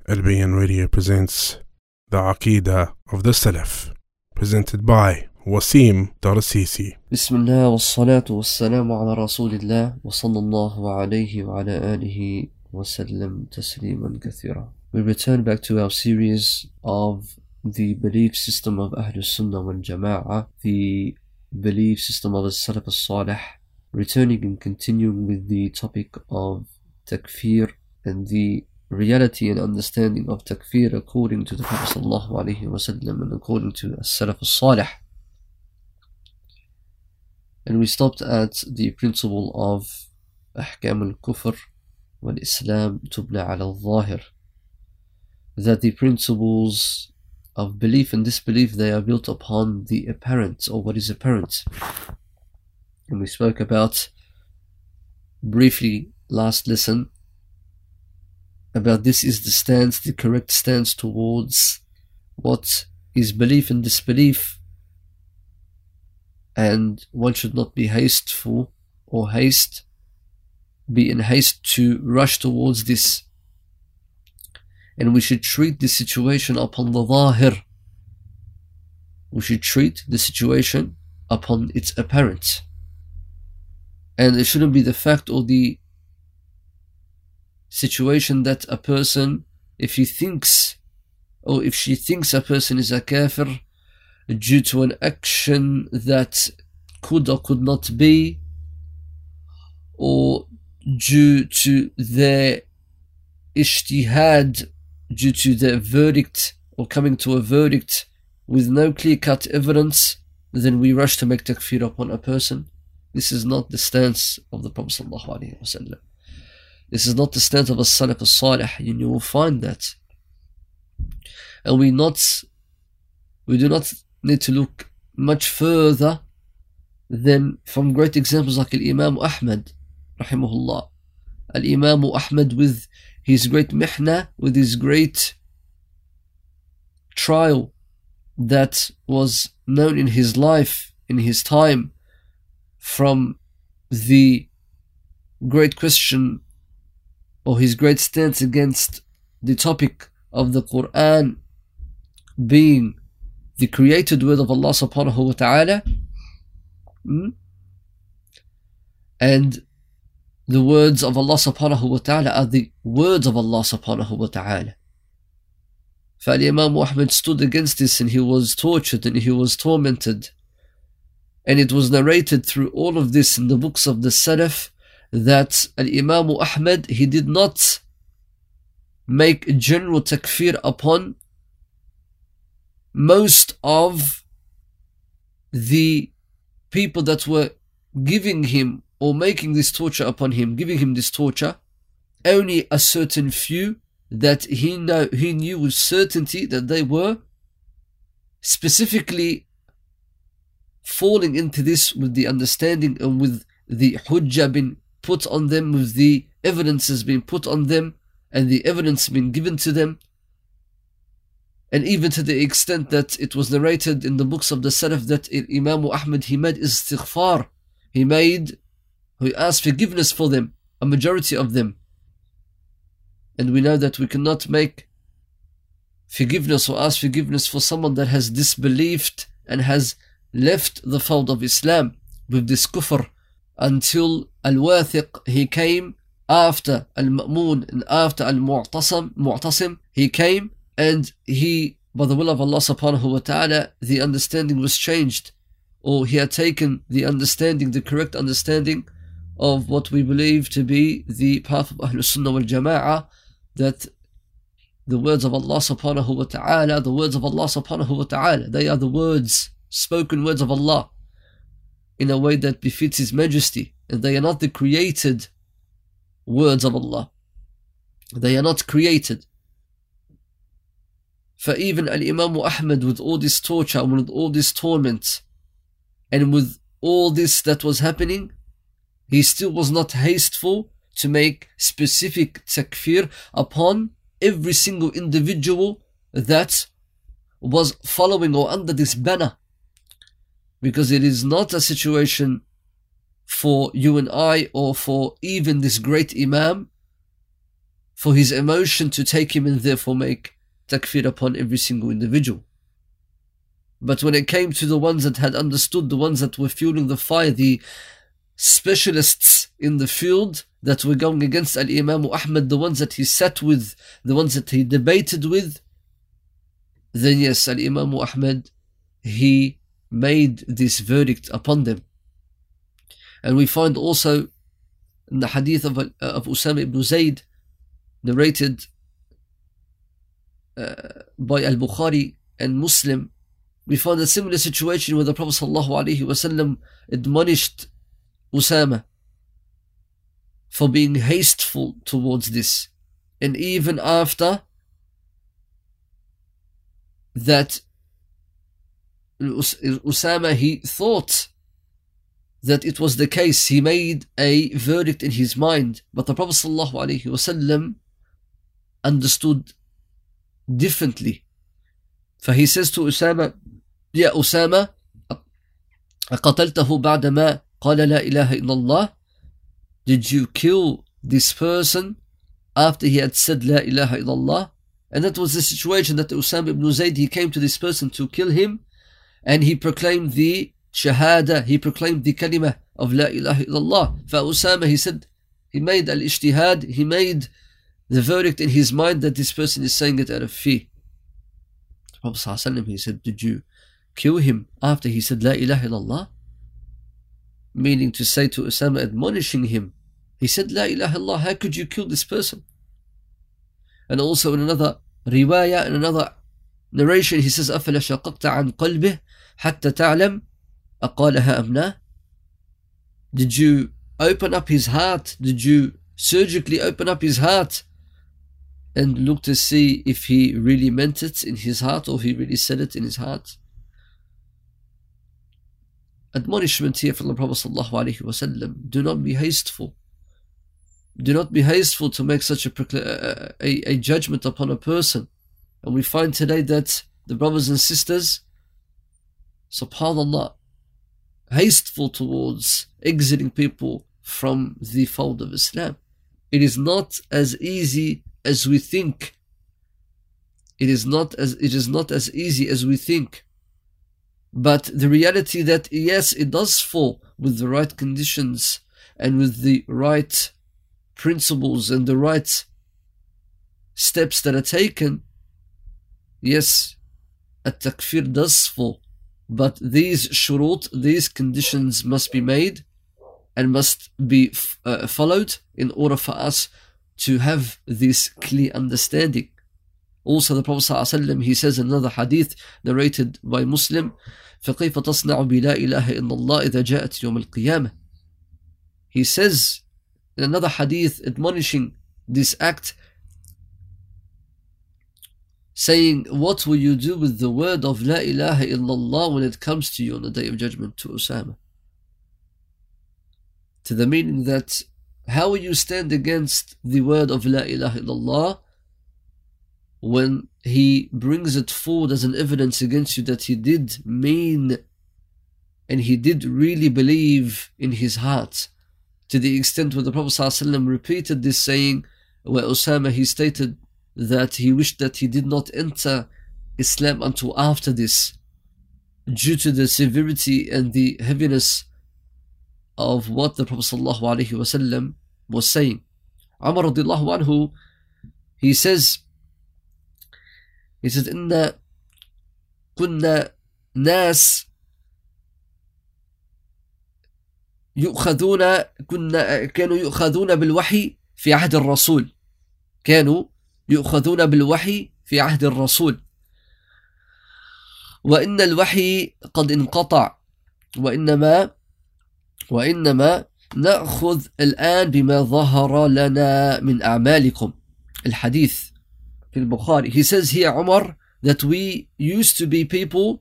Al-Bayan Radio presents The Aqidah of the Salaf, presented by Wasim Darasisi. Bismillah wa salatu wa salamu ala rasulillah wa sallallahu alayhi wa ala alihi wa sallam tasliman kathira. We return back to our series of the belief system of Ahlul Sunnah wal Jama'ah, the belief system of As-Salaf As-Salih, returning and continuing with the topic of takfir and the reality and understanding of takfir according to the Prophet sallallahu alaihi wasallam and according to As-Salaf As-Salih. And we stopped at the principle of Ahkam al-Kufr wal-Islam tubna ala al-Zahir, that the principles of belief and disbelief, they are built upon the apparent, or what is apparent. And we spoke about briefly last lesson about this is the stance, the correct stance towards what is belief and disbelief, and one should not be hasteful or be in haste to rush towards this, and we should treat the situation upon the zahir. We should treat the situation upon its apparent, and it shouldn't be the fact or the situation that a person, if he thinks or if she thinks a person is a kafir due to an action that could or could not be, or due to their ijtihad, due to their verdict or coming to a verdict with no clear-cut evidence, then we rush to make takfir upon a person. This is not the stance of the Prophet ﷺ. This is not the stance of As-Salaf As-Salih, and you will find that. And we do not need to look much further than from great examples like Al-Imam Ahmad, rahimahullah. Al-Imam Ahmad, with his great mihna, with his great trial that was known in his life, in his time, from the great question or his great stance against the topic of the Quran being the created word of Allah subhanahu wa ta'ala, and the words of Allah subhanahu wa ta'ala are the words of Allah subhanahu wa ta'ala. Imam Ahmad stood against this, and he was tortured and he was tormented, and it was narrated through all of this in the books of the Salaf that Al-Imam Ahmad, he did not make general takfir upon most of the people that were giving him or making this torture upon him, giving him this torture. Only a certain few that he knew with certainty that they were specifically falling into this with the understanding and with the hujjah being put on them, with the evidences being put on them and the evidence being given to them. And even to the extent that it was narrated in the books of the Salaf that Imam Ahmad, he made istighfar, he asked forgiveness for them, a majority of them. And we know that we cannot make forgiveness or ask forgiveness for someone that has disbelieved and has left the fold of Islam with this kufr, until Al-Wathiq, he came after Al-Ma'mun and after Al-Mu'tasim, he came, and he, by the will of Allah subhanahu wa ta'ala, the understanding was changed, or he had taken the understanding, the correct understanding of what we believe to be the path of Ahlul Sunnah wal Jama'ah, that the words of Allah subhanahu wa ta'ala, they are the words, spoken words of Allah, in a way that befits His Majesty, and they are not the created words of Allah. They are not created. For even Al-Imam Ahmad, with all this torture, with all this torment, and with all this that was happening, he still was not hasteful to make specific takfir upon every single individual that was following or under this banner. Because it is not a situation for you and I, or for even this great Imam, for his emotion to take him and therefore make takfir upon every single individual. But when it came to the ones that had understood, the ones that were fueling the fire, the specialists in the field that were going against Al-Imam Ahmad, the ones that he sat with, the ones that he debated with, then yes, Al-Imam Ahmad, he made this verdict upon them. And we find also in the hadith of Usama ibn Zayd, narrated by Al-Bukhari and Muslim, we find a similar situation where the Prophet ﷺ admonished Usama for being hasteful towards this. And even after that, Usama, he thought that it was the case. He made a verdict in his mind, but the Prophet ﷺ understood differently. For he says to Usama, يا أسامة أقتلته بعدما قال لا إله إلا الله? Did you kill this person after he had said لا إله إلا الله? And that was the situation that Usama ibn Zayd, he came to this person to kill him, and he proclaimed the shahada, he proclaimed the kalima of لا إله إلا الله. For Usama, he said, he made al-ijtihad, he made the verdict in his mind that this person is saying it out of fear. The Prophet ﷺ, he said, did you kill him after he said La ilaha illallah? Meaning to say to Usama, admonishing him, he said La ilaha illallah, how could you kill this person? And also in another riwayah, in another narration, he says, أَفَلَا شَقَقْتَ عَنْ قَلْبِهِ حَتَّى تَعْلَمْ أَقَالَهَا أَمْ لَا? Did you open up his heart? Did you surgically open up his heart and look to see if he really meant it in his heart, or he really said it in his heart? Admonishment here from the Prophet ﷺ, do not be hasteful. Do not be hasteful to make such a judgment upon a person. And we find today that the brothers and sisters, subhanallah, hasteful towards exiting people from the fold of Islam. It is not as easy as we think. It is not as easy as we think. But the reality that yes, it does fall with the right conditions and with the right principles and the right steps that are taken. Yes, at-takfir does fall. But these shurut, these conditions must be made and must be followed in order for us to have this clear understanding. Also the Prophet ﷺ, he says in another hadith narrated by Muslim, فَكَيْفَ تَصْنَعُ بِلَا إِلَهَ إِلَّا اللَّهِ إِذَا جَاءَتْ يَوْمَ الْقِيَامَةِ? He says in another hadith admonishing this act, saying, what will you do with the word of La ilaha illallah when it comes to you on the Day of Judgment, to Usama? To the meaning that, how will you stand against the word of La ilaha illallah when he brings it forward as an evidence against you that he did mean and he did really believe in his heart, to the extent where the Prophet ﷺ repeated this saying, where Usama, he stated that he wished that he did not enter Islam until after this, due to the severity and the heaviness of what the Prophet ﷺ was saying. Umar radiallahu anhu, he says, إِنَّا كُنَّا نَاسٍ كانوا يؤخذون بالوحي في عهد الرسول. كانوا يؤخذون بالوحي في عهد الرسول. وإن الوحي قد انقطع. وإنما نأخذ الآن بما ظهر لنا من أعمالكم. الحديث في البخاري. He says here, Umar, that we used to be people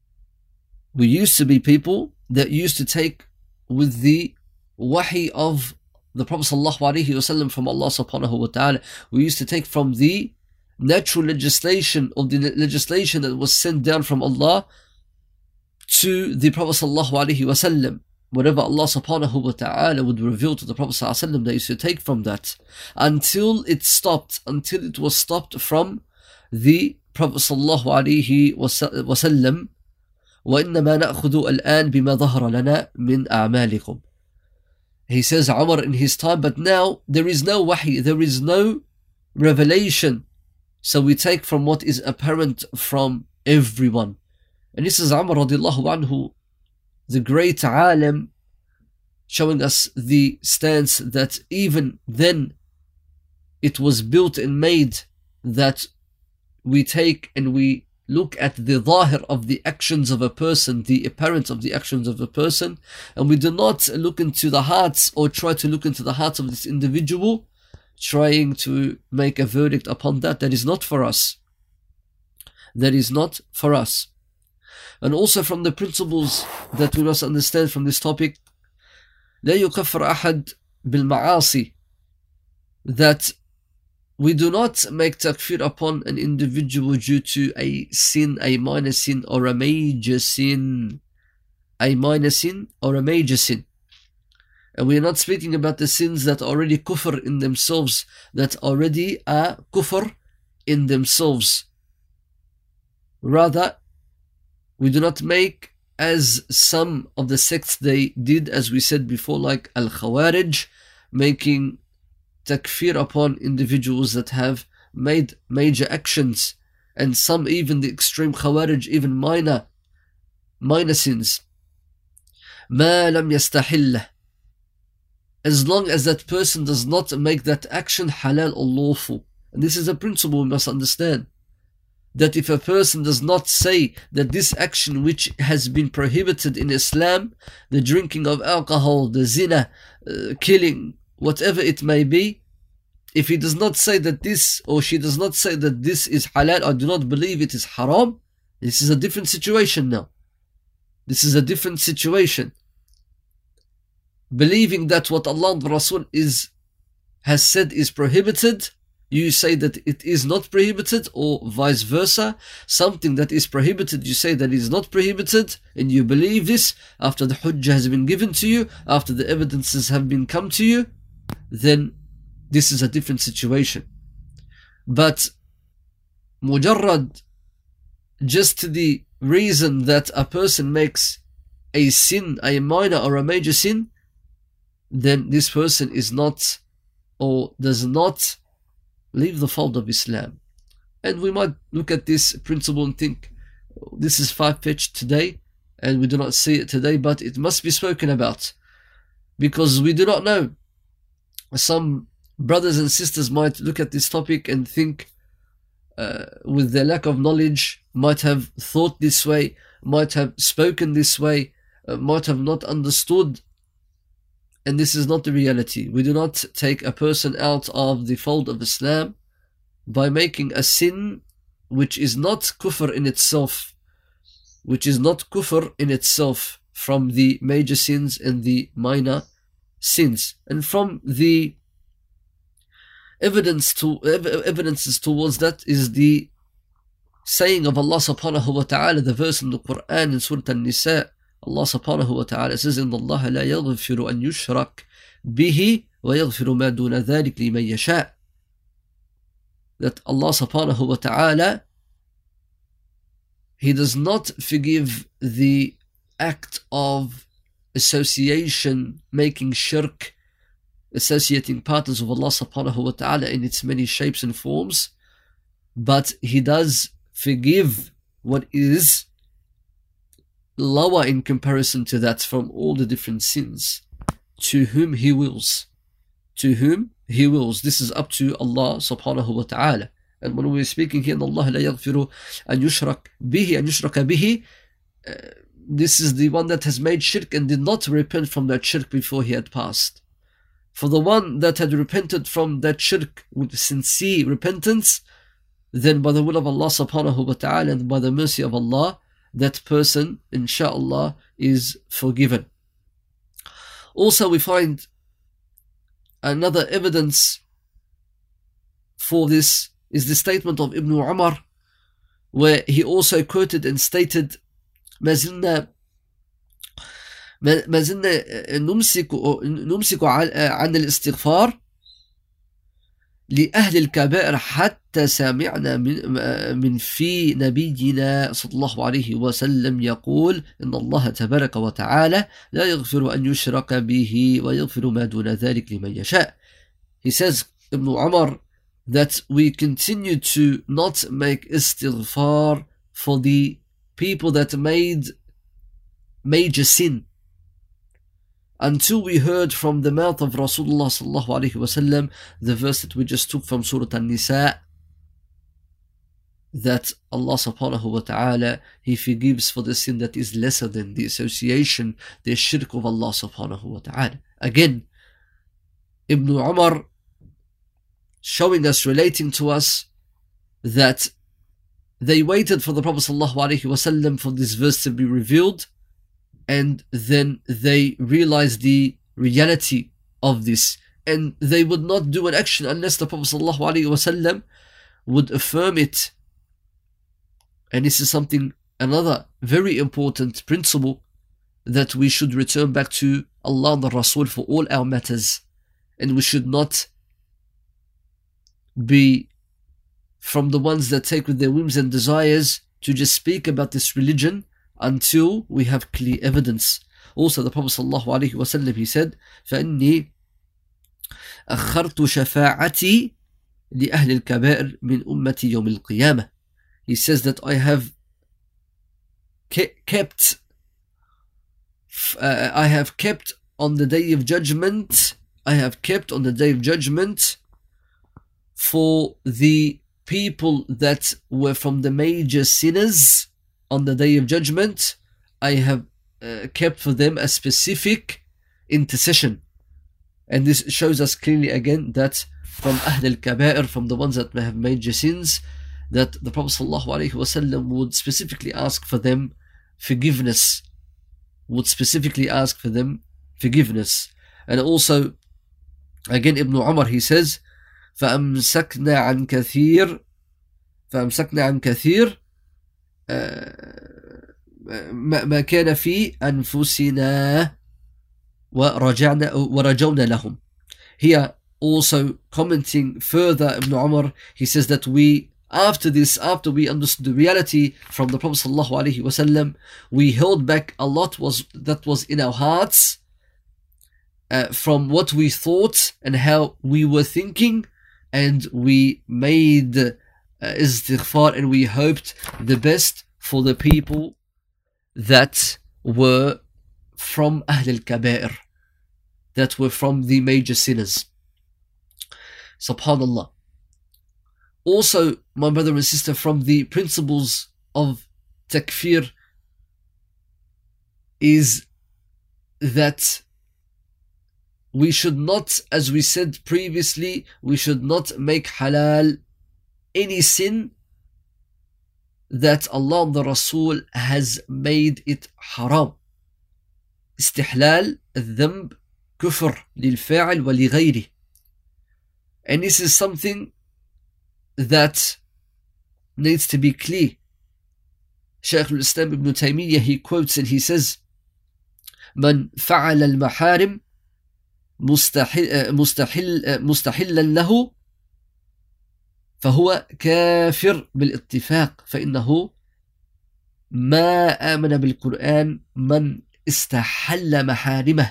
that used to take with the wahi of the Prophet ﷺ from Allah subhanahu wa ta'ala. We used to take from the natural legislation, of the legislation that was sent down from Allah to the Prophet ﷺ. whatever Allah subhanahu wa ta'ala would reveal to the Prophet sallallahu alaihi wasallam, they used to take from that until it was stopped from the Prophet sallallahu alaihi wasallam. وَإِنَّمَا نَأْخُذُ الْآنِ بِمَا ظَهَرَ لَنَا مِنْ أَعْمَالِكُمْ. He says, Umar in his time, but now there is no wahy, there is no revelation. So we take from what is apparent from everyone. And this is Umar radiallahu anhu, the great alim, showing us the stance that even then it was built and made that we take and we look at the zahir of the actions of a person, the apparent of the actions of a person, and we do not look into the hearts or try to look into the hearts of this individual, trying to make a verdict upon that. That is not for us. That is not for us. And also from the principles that we must understand from this topic, لا يكفر أحد بالمعاصي, that we do not make takfir upon an individual due to a sin, a minor sin or a major sin. A minor sin or a major sin. And we are not speaking about the sins that are already kufr in themselves, that already are kufr in themselves. Rather, we do not make as some of the sects they did, as we said before, like Al-Khawarij, making takfir upon individuals that have made major actions, and some even the extreme Khawarij, even minor sins. ما لم يستحله, as long as that person does not make that action halal or lawful. And this is a principle we must understand, that if a person does not say that this action which has been prohibited in Islam, the drinking of alcohol, the zina, killing, whatever it may be, if he does not say that this, or she does not say that this is halal, or do not believe it is haram, this is a different situation now. This is a different situation. Believing that what Allah and the Rasul has said is prohibited, you say that it is not prohibited, or vice versa. Something that is prohibited, you say that it is not prohibited, and you believe this after the hujjah has been given to you, after the evidences have been come to you, then this is a different situation. But mujarrad, just the reason that a person makes a sin, a minor or a major sin, then this person is not, or does not leave the fold of Islam. And we might look at this principle and think, this is far-fetched today, and we do not see it today, but it must be spoken about, because we do not know. Some brothers and sisters might look at this topic and think, with their lack of knowledge, might have thought this way, might have spoken this way, might have not understood. And this is not the reality. We do not take a person out of the fold of Islam by making a sin which is not kufr in itself, from the major sins and the minor sins. And from the evidences towards that is the saying of Allah subhanahu wa ta'ala, the verse in the Quran in Surah An-Nisa. Allah subhanahu wa ta'ala says, إِنَّ اللَّهَ لَا يَغْفِرُ أَن يُشْرَكْ بِهِ وَيَغْفِرُ مَا دُونَ ذَلِكَ لِمَن يَشَاءُ. That Allah subhanahu wa ta'ala, He does not forgive the act of association, making shirk, associating partners with Allah subhanahu wa ta'ala in its many shapes and forms, but He does forgive what is lower in comparison to that from all the different sins, to whom He wills. To whom He wills. This is up to Allah subhanahu wa ta'ala. And when we're speaking here, Allah la yaghfiru an yushraka bihi, this is the one that has made shirk and did not repent from that shirk before he had passed. For the one that had repented from that shirk with sincere repentance, then by the will of Allah subhanahu wa ta'ala and by the mercy of Allah, that person, insha'Allah, is forgiven. Also, we find another evidence for this is the statement of Ibn Umar, where he also quoted and stated, ما زلنا ما زلنا نمسك عن الاستغفار لأهل الكبائر حتى سمعنا من في نبينا صلى الله عليه وسلم يقول إن الله تبارك وتعالى لا يغفر أن يشرك به ويغفر ما دون ذلك لمن يشاء. He says, Ibn Umar, that we continue to not make istighfar for the people that made major sin until we heard from the mouth of Rasulullah sallallahu alaihi wasallam the verse that we just took from Surah An-Nisa, that Allah subhanahu wa ta'ala, He forgives for the sin that is lesser than the association, the shirk of Allah subhanahu wa ta'ala. Again, Ibn Umar showing us, relating to us, that they waited for the Prophet sallallahu alaihi wasallam for this verse to be revealed, and then they realized the reality of this, and they would not do an action unless the Prophet sallallahu alaihi wasallam would affirm it. And this is something, another very important principle, that we should return back to Allah and the Rasul for all our matters, and we should not be from the ones that take with their whims and desires to just speak about this religion until we have clear evidence. Also, the Prophet sallallahu alaihi wasallam, he said, فَإِنِّي أَخَّرْتُ شَفَاعَتِي لِأَهْلِ الْكَبَائِرِ مِنْ أُمَّتِي يَوْمِ الْقِيَامَةِ. He says that I have kept on the day of judgment, for the people that were from the major sinners on the day of judgment. I have kept for them a specific intercession. And this shows us clearly again that from Ahl al-Kaba'ir, from the ones that have major sins, that the Prophet ﷺ would specifically ask for them forgiveness. And also, again, Ibn Umar, he says, فَأَمْسَكْنَا عَنْ كَثِيرٍ ما كان في أنفسنا ورجونا لهم. Here also commenting further, Ibn Umar, he says that after we understood the reality from the Prophet sallallahu alaihi wasallam, we held back a lot that was in our hearts from what we thought and how we were thinking, and we made istighfar, and we hoped the best for the people that were from Ahl al-Kaba'ir, that were from the major sinners. Subhanallah. Also, my brother and sister, from the principles of takfir is that we should not, as we said previously, we should not make halal any sin that Allah and the Rasul has made it haram. استحلال الذنب كفر للفاعل ولغيره. And this is something that needs to be clear. Shaykh al-Islam Ibn Taymiyyah, he quotes and he says, من فعل المحارم مستحلا له فهو كافر بالاتفاق فإنه ما آمن بالقرآن من استحل محارمه.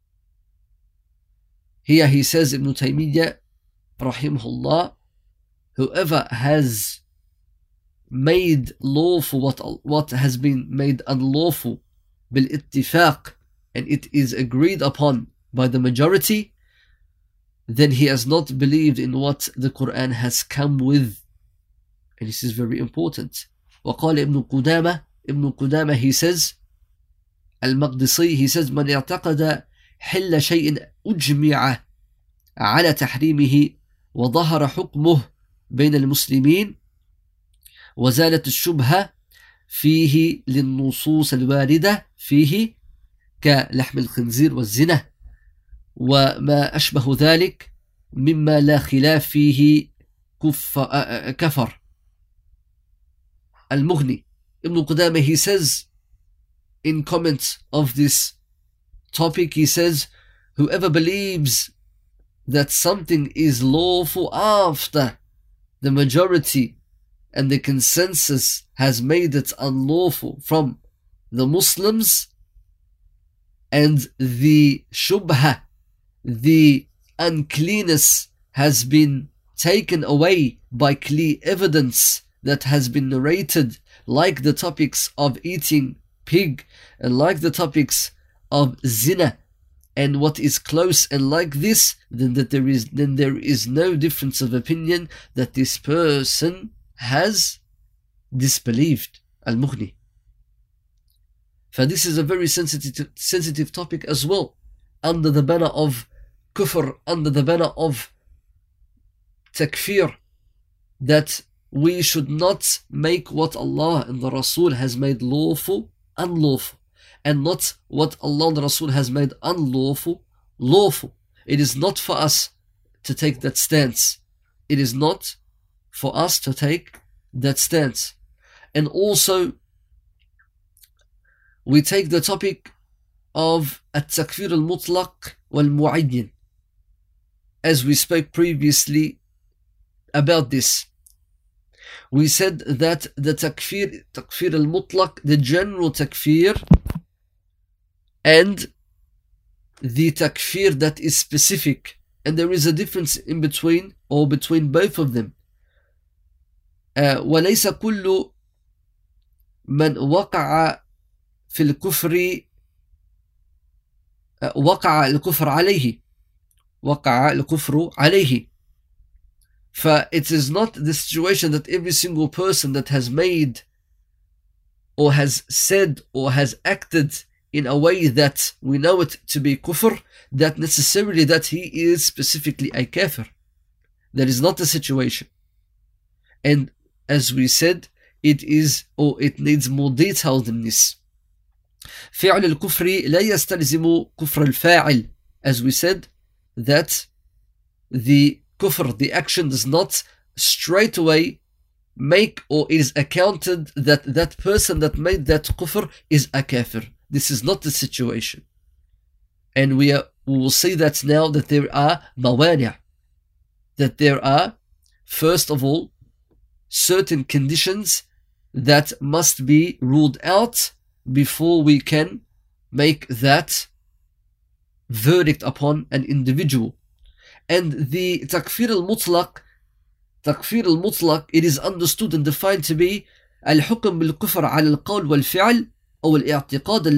Here he says, Ibn Taymiyyah rahimahullah, whoever has made lawful what has been made unlawful بالاتفاق, and it is agreed upon by the majority, then he has not believed in what the Quran has come with. And this is very important. وقال ابن قدامة, he says, المقدسي, he says, من اعتقد حل شيء أجمع على تحريمه وظهر حكمه بين المسلمين وزالت الشبهة فيه للنصوص الواردة فيه كلحم الخنزير والزنا وما أشبه ذلك مما لا خلاف فيه كفر. المغني, Ibn Qudamah, he says in comment of this topic, he says, whoever believes that something is lawful after the majority and the consensus has made it unlawful from the Muslims, and the shubha, the uncleanness, has been taken away by clear evidence that has been narrated, like the topics of eating pig and like the topics of zina and what is close and like this, then there is no difference of opinion that this person has disbelieved. Al-Mughni. For this is a very sensitive topic as well, under the banner of kufr, under the banner of takfir, that we should not make what Allah and the Rasul has made lawful unlawful, and not what Allah and the Rasul has made unlawful lawful. It is not for us to take that stance. It is not for us to take that stance. And also, we take the topic of at-takfir al-mutlaq wal-mu'ayyin, as we spoke previously about this. We said that the takfir al-mutlaq, the general takfir, and the takfir that is specific, and there is a difference in between, or between both of them. وليس كل من وقع في الكفر وقع الكفر عليه. For it is not the situation that every single person that has made or has said or has acted in a way that we know it to be kufr, that necessarily that he is specifically a kafir. That is not the situation. And as we said, it is, or it needs more detail than this. فعل الكفر لا يستلزم كفر الفاعل. As we said, that the kufr, the action, does not straight away make or is accounted that that person that made that kufr is a kafir. This is not the situation. And we will see that now, that there are mawani', that there are, first of all, certain conditions that must be ruled out before we can make that verdict upon an individual. And the takfir al-mutlaq, it is understood and defined to be al-hukm bil-kufr ala al-qawl wal-fi'l أو الاعتقاد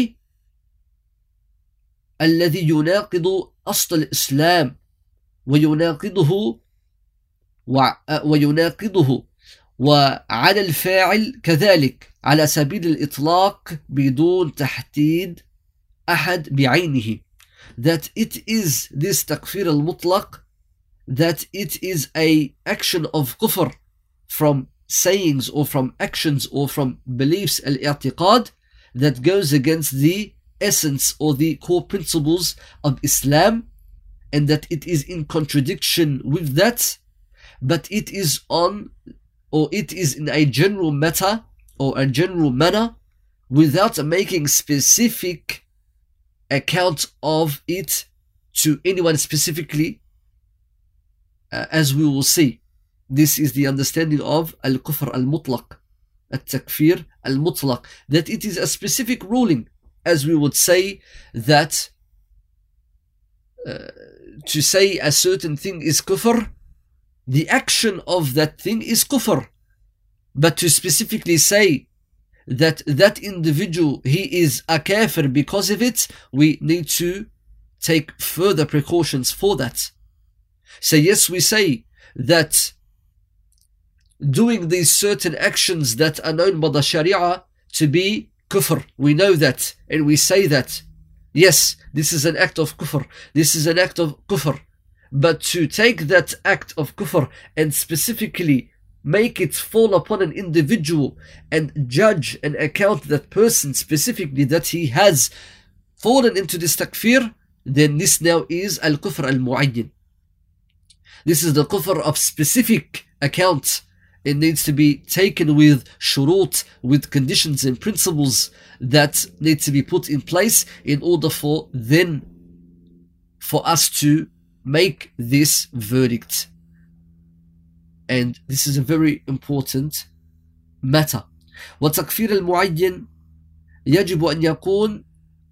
الذي يناقض أصل الإسلام ويناقضه وعلى الفاعل كذلك على سبيل الإطلاق بدون تحديد أحد بعينه. That it is this takfir al-mutlaq, that it is a action of kufr from sayings or from actions or from beliefs, al-i'tiqad, that goes against the essence or the core principles of Islam, and that it is in contradiction with that, but it is on, or it is in a general matter or a general manner, without making specific account of it to anyone specifically, as we will see. This is the understanding of al-kufr al-mutlaq, al-takfir al-mutlaq, that it is a specific ruling, as we would say that to say a certain thing is kufr, the action of that thing is kufr, but to specifically say that that individual, he is a kafir because of it, we need to take further precautions for that. So yes, we say that doing these certain actions that are known by the Sharia to be kufr, we know that, and we say that, yes, this is an act of kufr, this is an act of kufr, but to take that act of kufr and specifically make it fall upon an individual and judge and account that person specifically that he has fallen into this takfir, then this now is al-kufr al-mu'ayyin. This is the kufr of specific account It needs to be taken with shurut, with conditions and principles that need to be put in place in order for us to make this verdict. And this is a very important matter. وتكفير المعين يجب أن يكون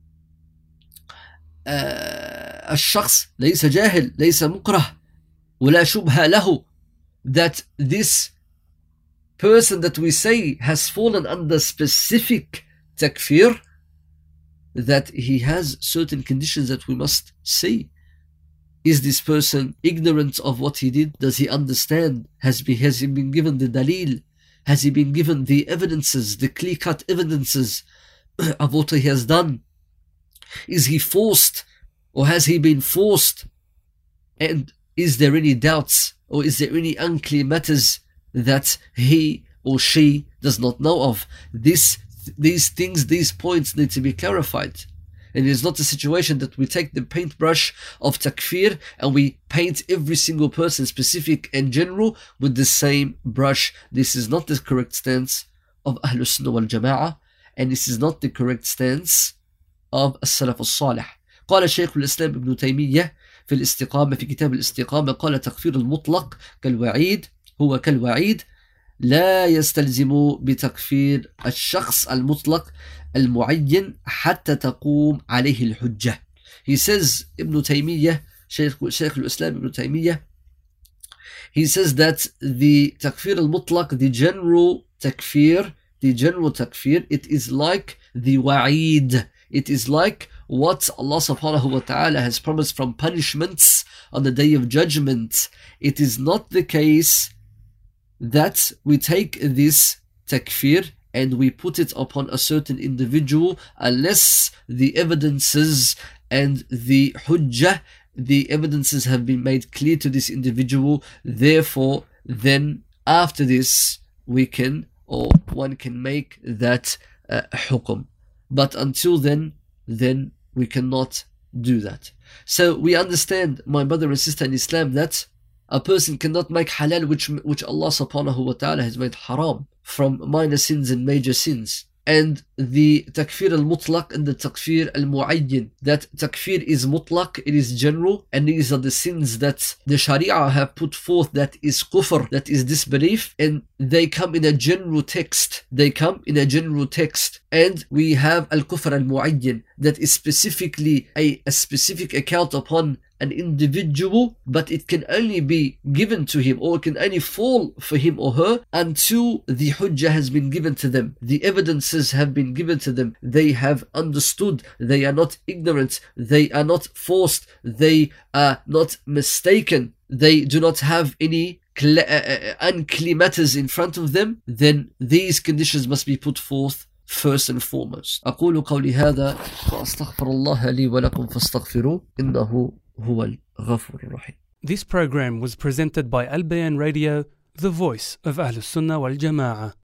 الشخص ليس جاهل ليس مكره ولا شبهة له, that this person that we say has fallen under specific takfir, that he has certain conditions that we must see. Is this person ignorant of what he did? Does he understand? Has he been given the dalil? Has he been given the evidences, the clear-cut evidences of what he has done? Is he forced, or has he been forced? And is there any doubts, or is there any unclear matters that he or she does not know of? These things, these points need to be clarified. And it is not a situation that we take the paintbrush of takfir and we paint every single person, specific and general, with the same brush. This is not the correct stance of Ahlul Sunnah wal Jama'ah, and this is not the correct stance of السلف الصالح. قال شيخ الإسلام ابن تيمية في الاستقامة في كتاب الاستقامة قال تكفير المطلق كالوعيد هو كالوعيد لا يستلزم بتكفير الشخص المطلق المعين حتى تقوم عليه الحجة. He says, Ibn Taymiyyah, Shaykh al-Islam Ibn Taymiyyah, he says that the takfir al-mutlaq, the general takfir, it is like the wa'id. It is like what Allah subhanahu wa ta'ala has promised from punishments on the Day of Judgment. It is not the case that we take this takfir and we put it upon a certain individual unless the evidences and the hujjah, the evidences have been made clear to this individual. Therefore, then after this we can, or one can make that hukum. But until then we cannot do that. So we understand, my brother and sister in Islam, that a person cannot make halal which Allah subhanahu wa ta'ala has made haram, from minor sins and major sins. And the takfir al-mutlaq and the takfir al-mu'ayyin, that takfir is mutlaq, it is general, and these are the sins that the sharia have put forth, that is kufr, that is disbelief, and they come in a general text. And we have al-kufr al-mu'ayyin, that is specifically a specific account upon an individual, but it can only be given to him, or it can only fall for him or her until the hujjah has been given to them, the evidences have been given to them, they have understood, they are not ignorant, they are not forced, they are not mistaken, they do not have any unclear matters in front of them. Then these conditions must be put forth first and foremost. أقول قولي هذا وأستغفر الله لي ولكم فاستغفروه إنه هو الغفور الرحيم. This program was presented by Al Bayan Radio, the voice of Ahlus Sunnah wal Jama'ah.